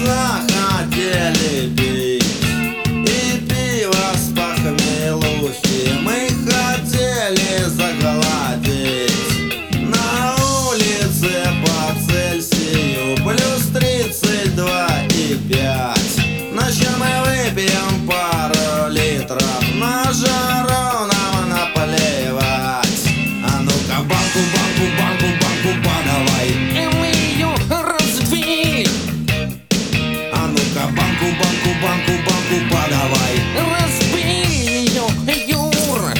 захотели пить, и пиво с похмелухи мы хотели загладить. На улице по Цельсию плюс 32,5. Ночью мы выпьем пару литров, на жару нам наплевать. А ну-ка банку, банку, банку, банку подавай. И мы ее разбили. А ну-ка банку, банку, банку, банку подавай. Разбили ее, Юра.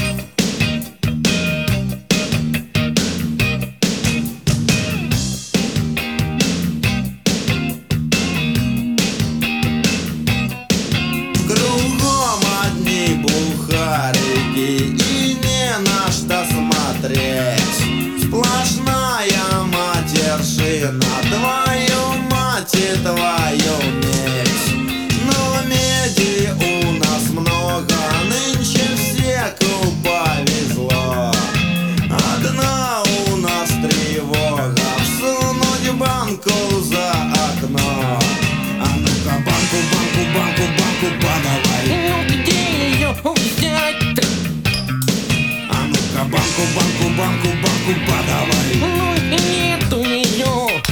Кругом одни бухарики и не на что смотреть. Сплошная матершина, твою мать и твою медь. Но меди у нас много, нынче всеку повезло. Одна у нас тревога, всунуть банку за окно. А ну-ка банку, банку, банку, банку подавай. Ну где ее взять-то? А ну-ка банку, банку, банку, банку подавай. Ну нету ее.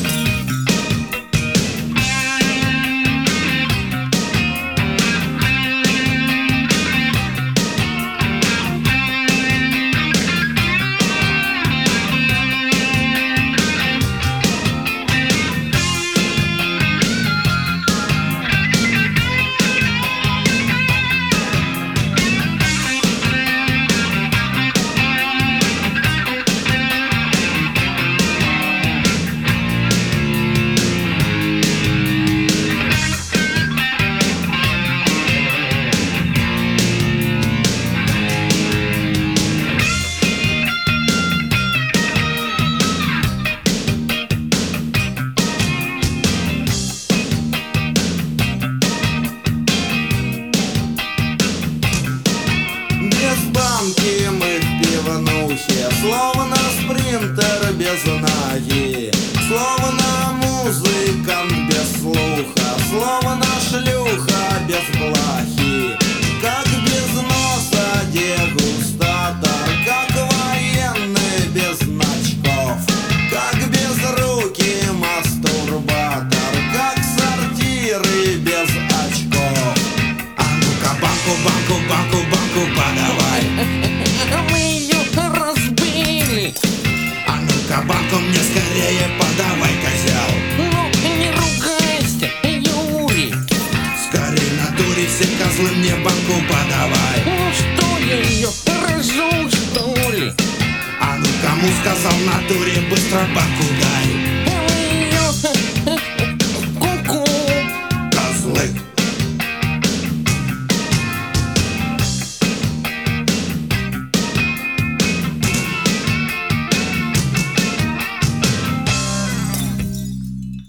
Без банки мы в пивнухе, словно спринтер без ноги, словно музыкант без слуха, словно шлюха без блохи. Как без носа дегустатор, как военный без значков, как без руки мастурбатор, как сортиры без очков. А ну-ка банку, банку, банку, банку подавай. Мы ее разбили. А ну-ка банку мне скорее подавай, козел. Ну не ругайся, Юрий. Скорей на дуре, все козлы мне банку подавай. Ну что я ее рожу, что ли? А ну кому сказал на дуре, быстро банку дай.